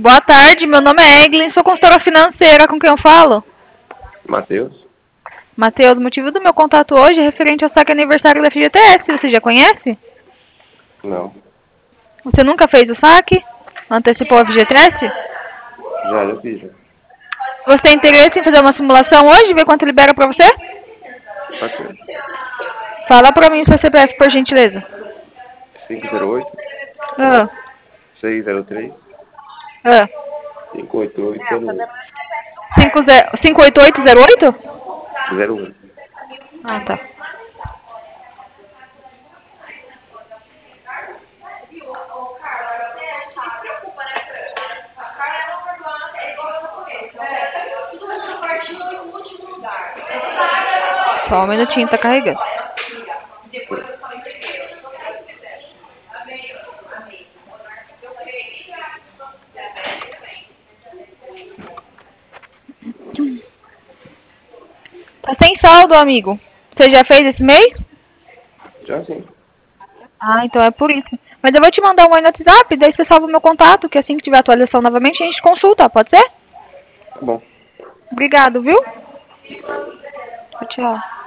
Boa tarde, meu nome é Eglin, sou consultora financeira, com quem eu falo? Matheus? Matheus, o motivo do meu contato hoje é referente ao saque aniversário da FGTS, você já conhece? Não. Você nunca fez o saque? Antecipou a FGTS? Já fiz, já. Você tem interesse em fazer uma simulação hoje, ver quanto libera pra você? Pode ser. Fala pra mim o seu CPF, por gentileza. 508 Ah, 603 ah. 58801. 58808? 01. Ah, tá. Só um minutinho, tá carregando. Tá sem saldo, amigo. Você já fez esse mês? Já sim. Ah, então é por isso. Mas eu vou te mandar um oi no WhatsApp, daí você salva o meu contato, que assim que tiver atualização novamente a gente consulta, pode ser? Tá bom. Obrigado, viu? Tchau.